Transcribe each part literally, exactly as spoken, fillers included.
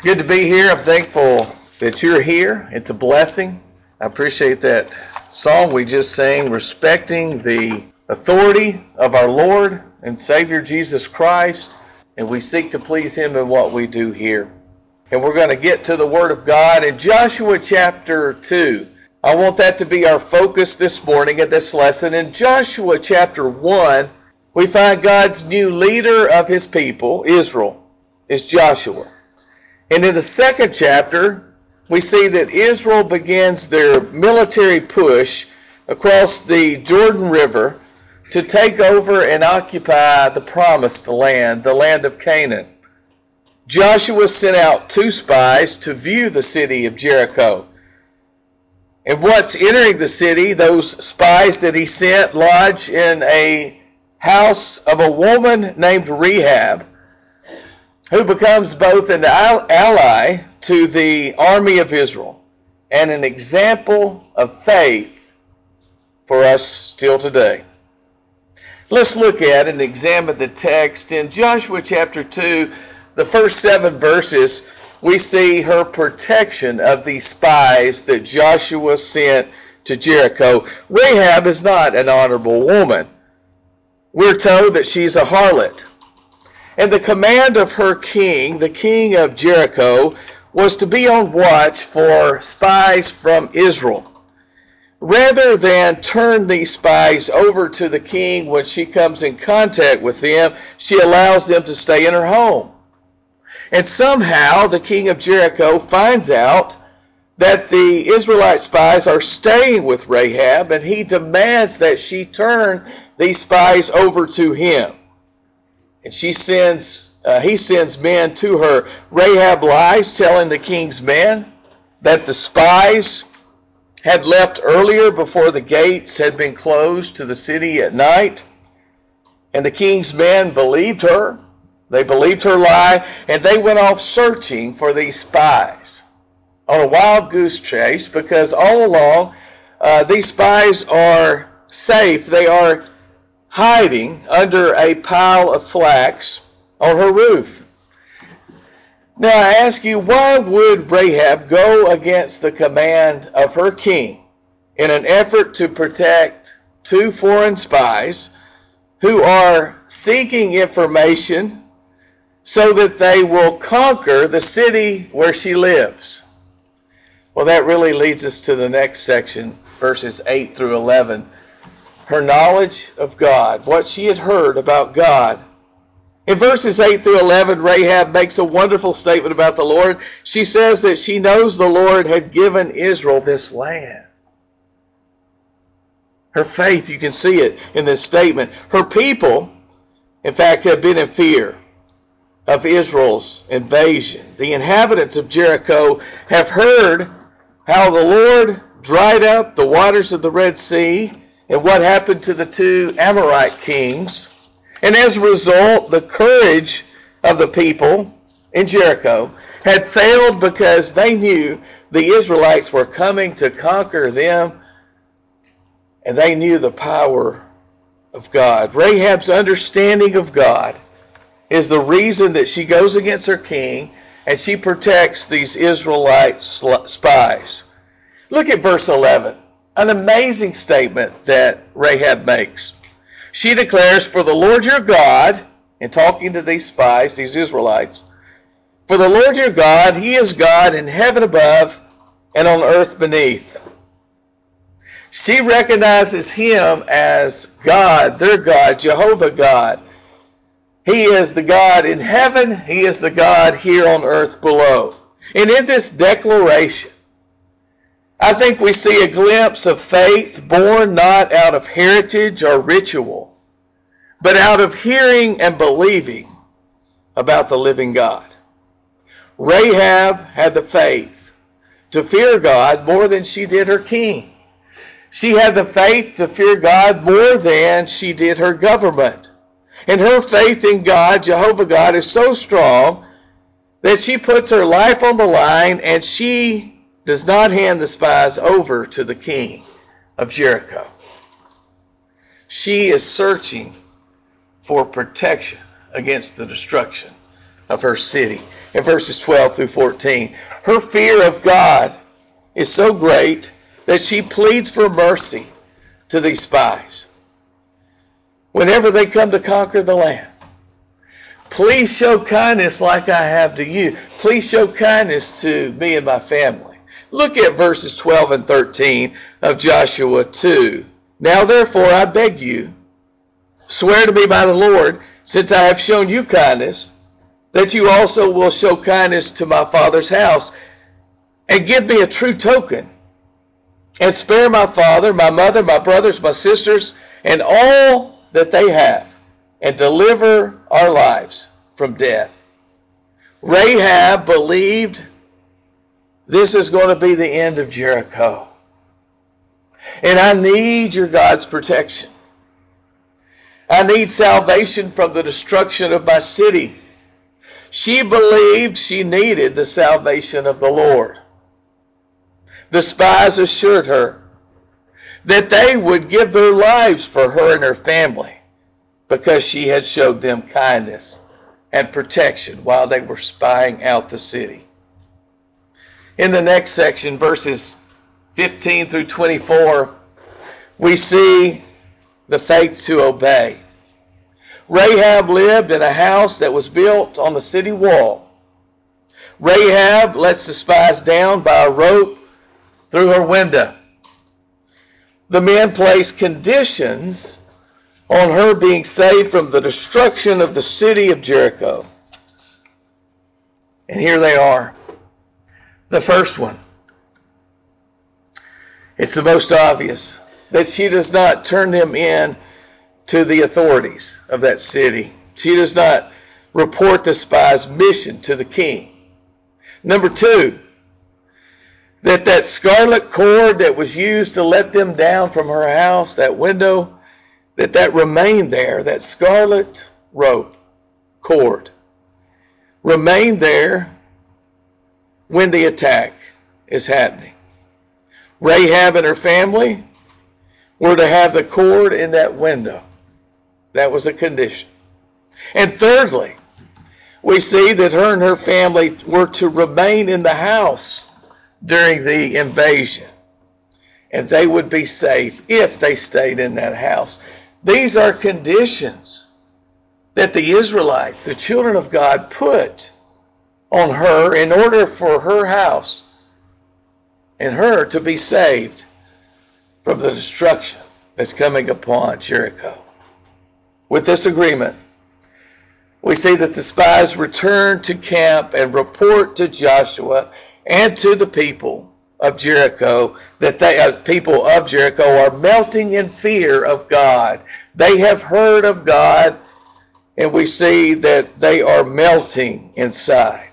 It's good to be here. I'm thankful that you're here. It's a blessing. I appreciate that song we just sang, respecting the authority of our Lord and Savior Jesus Christ, and we seek to please Him in what we do here. And we're going to get to the Word of God in Joshua chapter two. I want that to be our focus this morning at this lesson. In Joshua chapter one, we find God's new leader of His people, Israel, is Joshua. And in the second chapter, we see that Israel begins their military push across the Jordan River to take over and occupy the promised land, the land of Canaan. Joshua sent out two spies to view the city of Jericho. And once entering the city, those spies that he sent lodged in a house of a woman named Rahab, who becomes both an ally to the army of Israel and an example of faith for us still today. Let's look at and examine the text. In Joshua chapter two, the first seven verses, we see her protection of these spies that Joshua sent to Jericho. Rahab is not an honorable woman. We're told that she's a harlot. And the command of her king, the king of Jericho, was to be on watch for spies from Israel. Rather than turn these spies over to the king when she comes in contact with them, she allows them to stay in her home. And somehow the king of Jericho finds out that the Israelite spies are staying with Rahab, and he demands that she turn these spies over to him. And she sends, uh, he sends men to her. Rahab lies, telling the king's men that the spies had left earlier before the gates had been closed to the city at night. And the king's men believed her. They believed her lie, and they went off searching for these spies on a wild goose chase, because all along uh, these spies are safe. They are hiding under a pile of flax on her roof. Now I ask you, why would Rahab go against the command of her king in an effort to protect two foreign spies who are seeking information so that they will conquer the city where she lives? Well, that really leads us to the next section, verses eight through eleven. Her knowledge of God, what she had heard about God. In verses eight through eleven, Rahab makes a wonderful statement about the Lord. She says that she knows the Lord had given Israel this land. Her faith, you can see it in this statement. Her people, in fact, have been in fear of Israel's invasion. The inhabitants of Jericho have heard how the Lord dried up the waters of the Red Sea and what happened to the two Amorite kings. And as a result, the courage of the people in Jericho had failed because they knew the Israelites were coming to conquer them, and they knew the power of God. Rahab's understanding of God is the reason that she goes against her king and she protects these Israelite spies. Look at verse eleven. An amazing statement that Rahab makes. She declares, "For the Lord your God," in talking to these spies, these Israelites, "for the Lord your God, He is God in heaven above and on earth beneath." She recognizes Him as God, their God, Jehovah God. He is the God in heaven. He is the God here on earth below. And in this declaration, I think we see a glimpse of faith born not out of heritage or ritual, but out of hearing and believing about the living God. Rahab had the faith to fear God more than she did her king. She had the faith to fear God more than she did her government. And her faith in God, Jehovah God, is so strong that she puts her life on the line, and she does not hand the spies over to the king of Jericho. She is searching for protection against the destruction of her city. in verses twelve through fourteen. Her fear of God is so great that she pleads for mercy to these spies whenever they come to conquer the land. Please show kindness like I have to you. Please show kindness to me and my family. Look at verses twelve and thirteen of Joshua two. Now therefore I beg you, swear to me by the Lord, since I have shown you kindness, that you also will show kindness to my father's house, and give me a true token, and spare my father, my mother, my brothers, my sisters, and all that they have, and deliver our lives from death. Rahab believed this is going to be the end of Jericho. And I need your God's protection. I need salvation from the destruction of my city. She believed she needed the salvation of the Lord. The spies assured her that they would give their lives for her and her family because she had showed them kindness and protection while they were spying out the city. In the next section, verses fifteen through twenty-four, we see the faith to obey. Rahab lived in a house that was built on the city wall. Rahab lets the spies down by a rope through her window. The men placed conditions on her being saved from the destruction of the city of Jericho. And here they are. The first one. It's the most obvious, that she does not turn them in to the authorities of that city. She does not report the spies' mission to the king. Number two, that that scarlet cord that was used to let them down from her house, that window, that that remained there, that scarlet rope, cord, remained there when the attack is happening. Rahab and her family were to have the cord in that window. That was a condition. And thirdly, we see that her and her family were to remain in the house during the invasion. And they would be safe if they stayed in that house. These are conditions that the Israelites, the children of God, put on her in order for her house and her to be saved from the destruction that's coming upon Jericho. With this agreement, we see that the spies return to camp and report to Joshua and to the people of Jericho that they, uh, people of Jericho are melting in fear of God. They have heard of God, and we see that they are melting inside.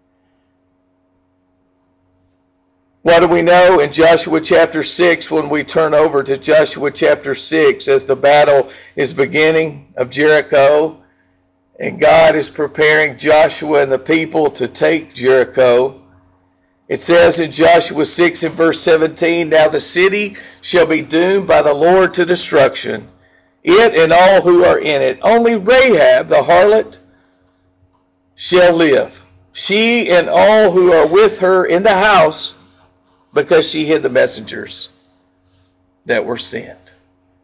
What do we know in Joshua chapter six when we turn over to Joshua chapter six as the battle is beginning of Jericho and God is preparing Joshua and the people to take Jericho? It says in Joshua six and verse seventeen, "Now the city shall be doomed by the Lord to destruction, it and all who are in it. Only Rahab the harlot shall live, she and all who are with her in the house, because she hid the messengers that were sent."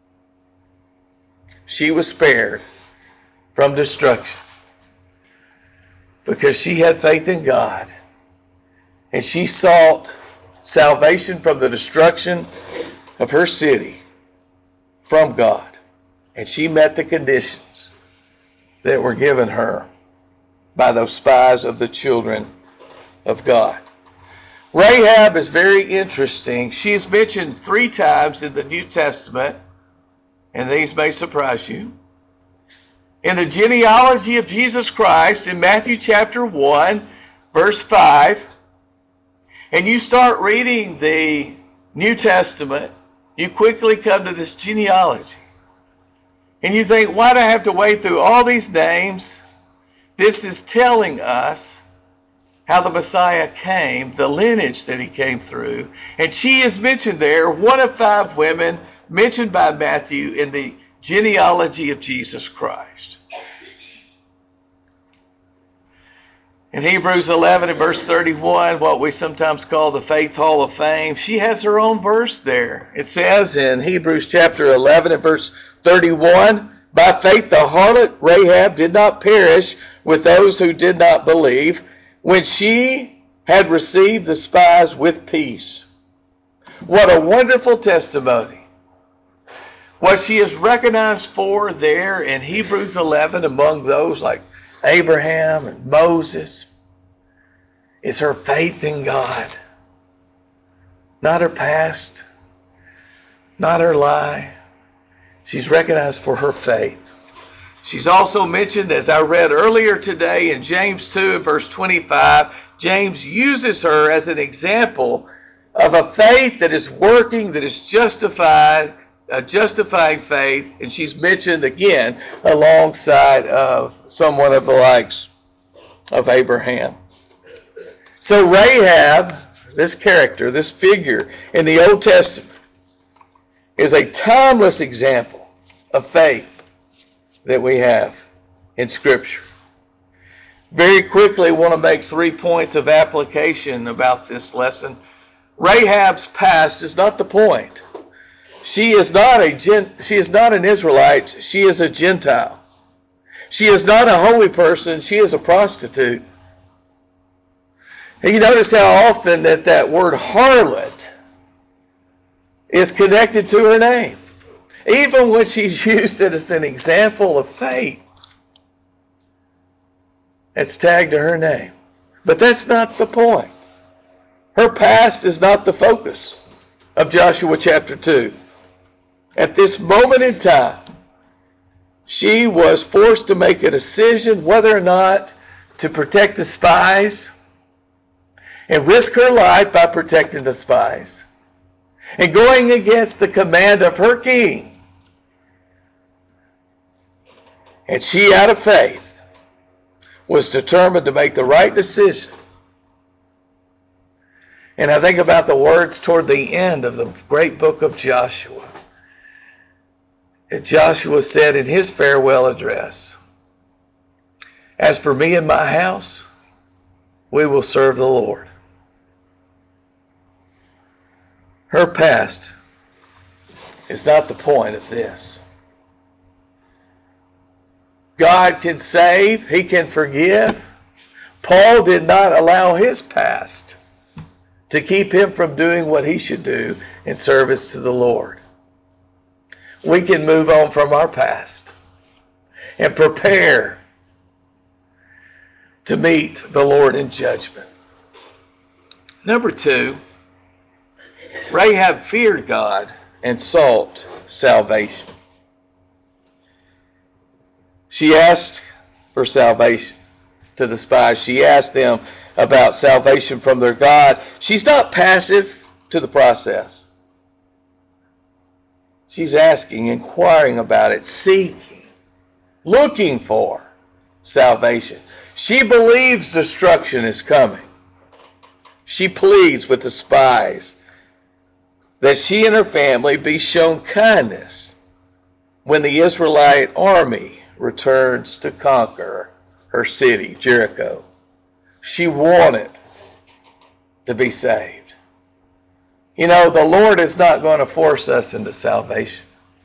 She was spared from destruction because she had faith in God and she sought salvation from the destruction of her city from God. And she met the conditions that were given her by those spies of the children of God. Rahab is very interesting. She is mentioned three times in the New Testament, and these may surprise you. In the genealogy of Jesus Christ in Matthew chapter one, verse five, and you start reading the New Testament, you quickly come to this genealogy. And you think, why do I have to wade through all these names? This is telling us how the Messiah came, the lineage that he came through. And she is mentioned there, one of five women mentioned by Matthew in the genealogy of Jesus Christ. In Hebrews eleven and verse thirty-one, what we sometimes call the Faith Hall of Fame, she has her own verse there. It says in Hebrews chapter eleven and verse thirty-one, by faith the harlot Rahab did not perish with those who did not believe, when she had received the spies with peace. What a wonderful testimony. What she is recognized for there in Hebrews eleven, among those like Abraham and Moses, is her faith in God. Not her past, not her lie. She's recognized for her faith. She's also mentioned, as I read earlier today in James two, verse twenty-five, James uses her as an example of a faith that is working, that is justified, a justifying faith, and she's mentioned again alongside of someone of the likes of Abraham. So Rahab, this character, this figure in the Old Testament, is a timeless example of faith that we have in Scripture. Very quickly, I want to make three points of application about this lesson. Rahab's past is not the point. She is not a gen, she is not an Israelite. She is a Gentile. She is not a holy person. She is a prostitute. And you notice how often that that word harlot is connected to her name. Even when she's used it as an example of faith, it's tagged to her name. But that's not the point. Her past is not the focus of Joshua chapter two. At this moment in time, she was forced to make a decision whether or not to protect the spies and risk her life by protecting the spies and going against the command of her king. And she, out of faith, was determined to make the right decision. And I think about the words toward the end of the great book of Joshua. And Joshua said in his farewell address, as for me and my house, we will serve the Lord. Her past is not the point of this. God can save. He can forgive. Paul did not allow his past to keep him from doing what he should do in service to the Lord. We can move on from our past and prepare to meet the Lord in judgment. Number two, Rahab feared God and sought salvation. She asked for salvation to the spies. She asked them about salvation from their God. She's not passive to the process. She's asking, inquiring about it, seeking, looking for salvation. She believes destruction is coming. She pleads with the spies that she and her family be shown kindness when the Israelite army returns to conquer her city, Jericho. She wanted to be saved. You know, the Lord is not going to force us into salvation.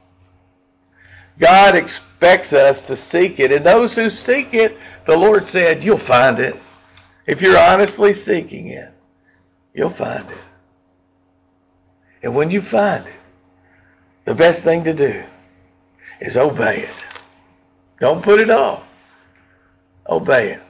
God expects us to seek it. And those who seek it, the Lord said, you'll find it. If you're honestly seeking it, you'll find it. And when you find it, the best thing to do is obey it. Don't put it off. Obey it.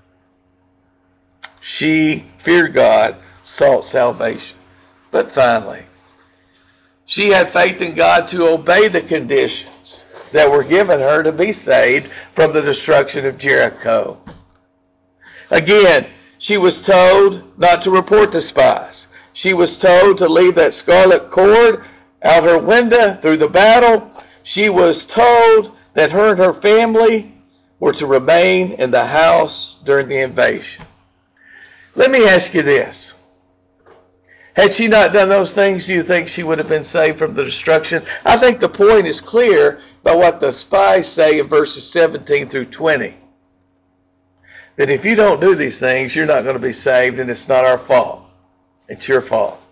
She feared God, sought salvation. But finally, she had faith in God to obey the conditions that were given her to be saved from the destruction of Jericho. Again, she was told not to report the spies. She was told to leave that scarlet cord out her window through the battle. She was told that her and her family were to remain in the house during the invasion. Let me ask you this. Had she not done those things, do you think she would have been saved from the destruction? I think the point is clear by what the spies say in verses seventeen through twenty. that if you don't do these things, you're not going to be saved, and it's not our fault. It's your fault.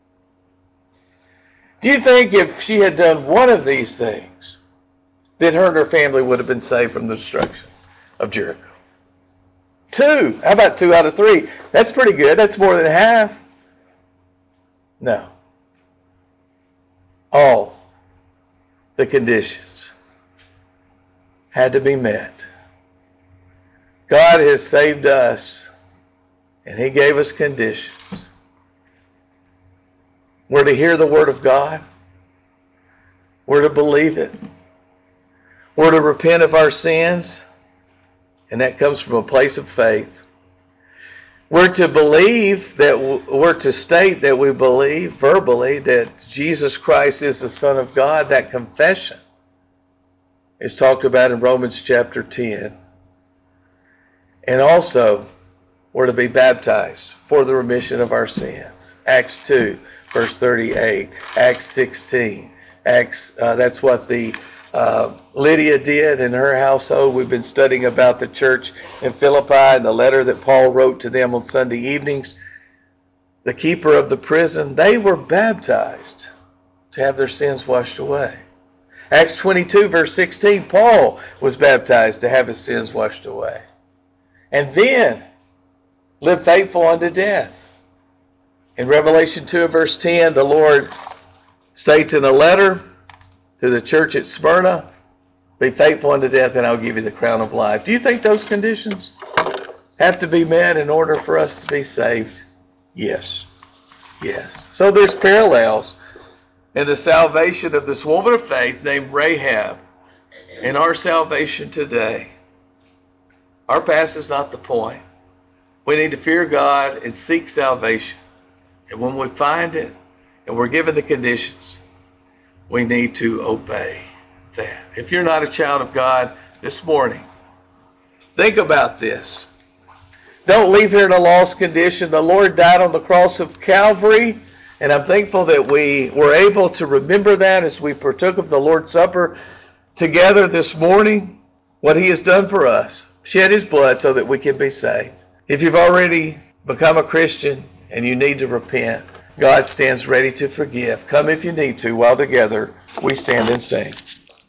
Do you think if she had done one of these things, that her and her family would have been saved from the destruction of Jericho? Two. How about two out of three? That's pretty good. That's more than half. No. All the conditions had to be met. God has saved us, and He gave us conditions. We're to hear the Word of God. We're to believe it. We're to repent of our sins, and that comes from a place of faith. We're to believe that, we're to state that we believe verbally that Jesus Christ is the Son of God. That confession is talked about in Romans chapter ten. And also, we're to be baptized for the remission of our sins. Acts two, verse thirty-eight. Acts sixteen. Acts, uh, that's what the uh, Lydia did in her household. We've been studying about the church in Philippi and the letter that Paul wrote to them on Sunday evenings. The keeper of the prison, they were baptized to have their sins washed away. Acts twenty-two, verse sixteen, Paul was baptized to have his sins washed away. And then lived faithful unto death. In Revelation two, verse ten, the Lord states in a letter to the church at Smyrna, be faithful unto death and I'll give you the crown of life. Do you think those conditions have to be met in order for us to be saved? Yes. Yes. So there's parallels in the salvation of this woman of faith named Rahab and our salvation today. Our past is not the point. We need to fear God and seek salvation. And when we find it and we're given the conditions, we need to obey that. If you're not a child of God this morning, think about this. Don't leave here in a lost condition. The Lord died on the cross of Calvary, and I'm thankful that we were able to remember that as we partook of the Lord's Supper together this morning, what He has done for us. Shed His blood so that we can be saved. If you've already become a Christian and you need to repent, God stands ready to forgive. Come if you need to, while together we stand and sing.